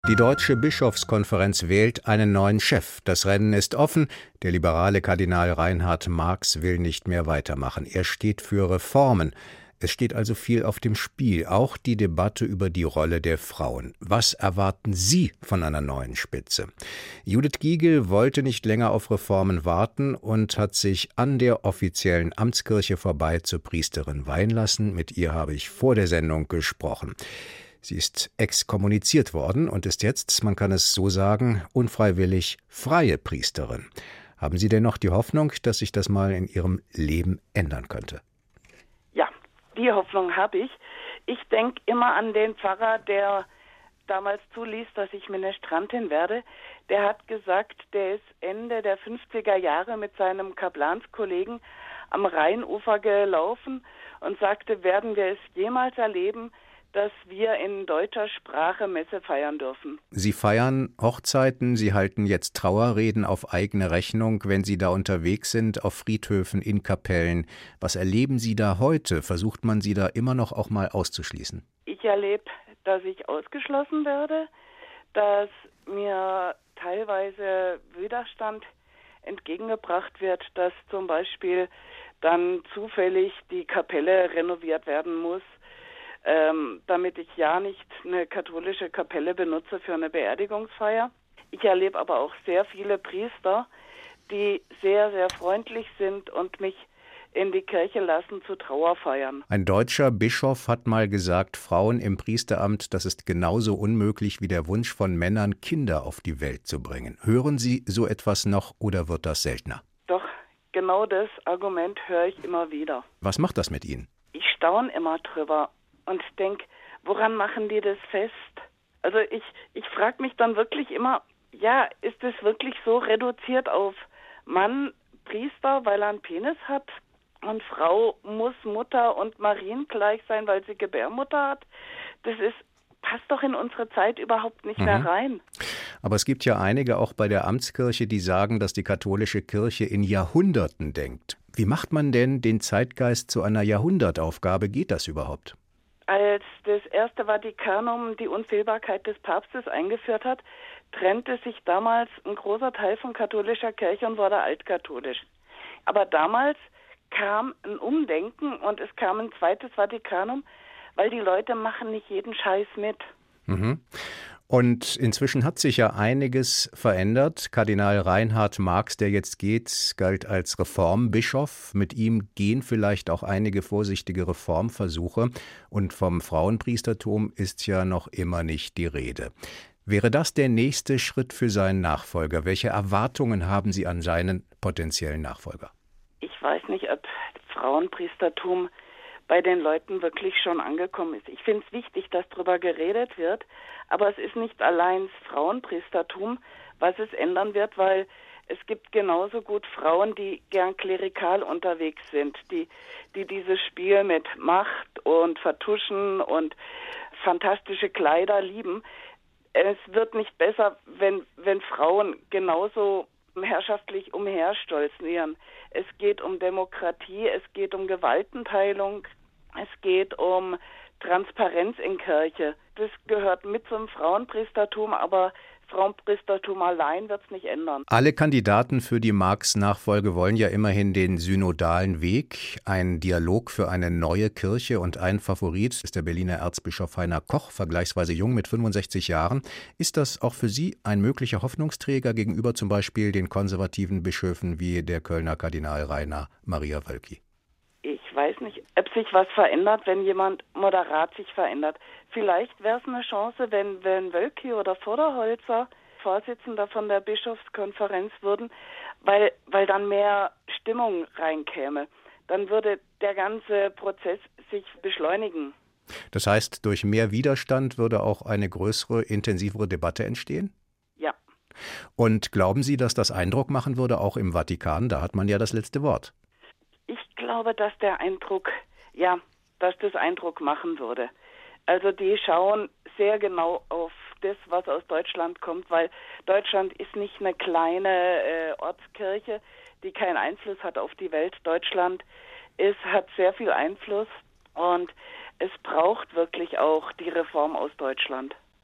Die Deutsche Bischofskonferenz wählt einen neuen Chef. Das Rennen ist offen. Der liberale Kardinal Reinhard Marx will nicht mehr weitermachen. Er steht für Reformen. Es steht also viel auf dem Spiel, auch die Debatte über die Rolle der Frauen. Was erwarten Sie von einer neuen Spitze? Judith Giegel wollte nicht länger auf Reformen warten und hat sich an der offiziellen Amtskirche vorbei zur Priesterin weihen lassen. Mit ihr habe ich vor der Sendung gesprochen. Sie ist exkommuniziert worden und ist jetzt, man kann es so sagen, unfreiwillig freie Priesterin. Haben Sie denn noch die Hoffnung, dass sich das mal in Ihrem Leben ändern könnte? Ja, die Hoffnung habe ich. Ich denke immer an den Pfarrer, der damals zuließ, dass ich Ministrantin werde. Der hat gesagt, der ist Ende der 50er Jahre mit seinem Kaplanskollegen am Rheinufer gelaufen und sagte, werden wir es jemals erleben, dass wir in deutscher Sprache Messe feiern dürfen. Sie feiern Hochzeiten, Sie halten jetzt Trauerreden auf eigene Rechnung, wenn Sie da unterwegs sind, auf Friedhöfen, in Kapellen. Was erleben Sie da heute? Versucht man Sie da immer noch auch mal auszuschließen? Ich erlebe, dass ich ausgeschlossen werde, dass mir teilweise Widerstand entgegengebracht wird, dass zum Beispiel dann zufällig die Kapelle renoviert werden muss, damit ich ja nicht eine katholische Kapelle benutze für eine Beerdigungsfeier. Ich erlebe aber auch sehr viele Priester, die sehr, sehr freundlich sind und mich in die Kirche lassen zu Trauerfeiern. Ein deutscher Bischof hat mal gesagt, Frauen im Priesteramt, das ist genauso unmöglich wie der Wunsch von Männern, Kinder auf die Welt zu bringen. Hören Sie so etwas noch oder wird das seltener? Doch, genau das Argument höre ich immer wieder. Was macht das mit Ihnen? Ich staune immer drüber und denke, woran machen die das fest? Also ich frage mich dann wirklich immer, ja, ist es wirklich so reduziert auf Mann, Priester, weil er einen Penis hat und Frau muss Mutter und Marien gleich sein, weil sie Gebärmutter hat? Passt doch in unsere Zeit überhaupt nicht mehr rein. Aber es gibt ja einige auch bei der Amtskirche, die sagen, dass die katholische Kirche in Jahrhunderten denkt. Wie macht man denn den Zeitgeist zu einer Jahrhundertaufgabe? Geht das überhaupt? Als das erste Vatikanum die Unfehlbarkeit des Papstes eingeführt hat, trennte sich damals ein großer Teil von katholischer Kirche und wurde altkatholisch. Aber damals kam ein Umdenken und es kam ein zweites Vatikanum, weil die Leute machen nicht jeden Scheiß mit. Und inzwischen hat sich ja einiges verändert. Kardinal Reinhard Marx, der jetzt geht, galt als Reformbischof. Mit ihm gehen vielleicht auch einige vorsichtige Reformversuche. Und vom Frauenpriestertum ist ja noch immer nicht die Rede. Wäre das der nächste Schritt für seinen Nachfolger? Welche Erwartungen haben Sie an seinen potenziellen Nachfolger? Ich weiß nicht, ob Frauenpriestertum bei den Leuten wirklich schon angekommen ist. Ich finde es wichtig, dass darüber geredet wird, aber es ist nicht allein das Frauenpriestertum, was es ändern wird, weil es gibt genauso gut Frauen, die gern klerikal unterwegs sind, die dieses Spiel mit Macht und Vertuschen und fantastische Kleider lieben. Es wird nicht besser, wenn Frauen genauso herrschaftlich umherstolzieren. Es geht um Demokratie, es geht um Gewaltenteilung, es geht um Transparenz in Kirche. Das gehört mit zum Frauenpriestertum, aber Frauenpriestertum allein wird es nicht ändern. Alle Kandidaten für die Marx-Nachfolge wollen ja immerhin den synodalen Weg, einen Dialog für eine neue Kirche, und ein Favorit ist der Berliner Erzbischof Heiner Koch, vergleichsweise jung mit 65 Jahren. Ist das auch für Sie ein möglicher Hoffnungsträger gegenüber zum Beispiel den konservativen Bischöfen wie der Kölner Kardinal Rainer Maria Wölki? Ich weiß nicht, ob sich was verändert, wenn jemand moderat sich verändert. Vielleicht wäre es eine Chance, wenn Wölki oder Vorderholzer Vorsitzender von der Bischofskonferenz würden, weil dann mehr Stimmung reinkäme. Dann würde der ganze Prozess sich beschleunigen. Das heißt, durch mehr Widerstand würde auch eine größere, intensivere Debatte entstehen? Ja. Und glauben Sie, dass das Eindruck machen würde, auch im Vatikan? Da hat man ja das letzte Wort. Ich glaube, dass das Eindruck machen würde. Also die schauen sehr genau auf das, was aus Deutschland kommt, weil Deutschland ist nicht eine kleine Ortskirche, die keinen Einfluss hat auf die Welt. Deutschland hat sehr viel Einfluss und es braucht wirklich auch die Reform aus Deutschland.